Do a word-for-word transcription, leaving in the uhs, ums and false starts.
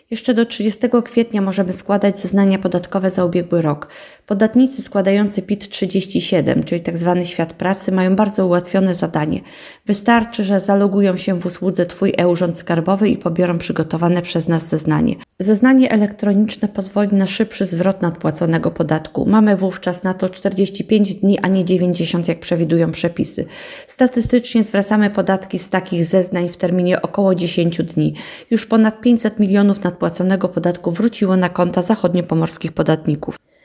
Jeszcze do trzydziestego kwietnia możemy składać zeznania podatkowe za ubiegły rok. Podatnicy składający P I T trzydzieści siedem, czyli tzw. świat pracy, mają bardzo ułatwione zadanie. Wystarczy, że zalogują się w usłudze Twój e-Urząd Skarbowy i pobiorą przygotowane przez nas zeznanie. Zeznanie elektroniczne pozwoli na szybszy zwrot nadpłaconego podatku. Mamy wówczas na to czterdzieści pięć dni, a nie dziewięćdziesiąt, jak przewidują przepisy. Statystycznie zwracamy podatki z takich zeznań w terminie około dziesięć dni. Już ponad pięćset milionów nadpłaconego podatku wróciło na konta zachodniopomorskich podatników.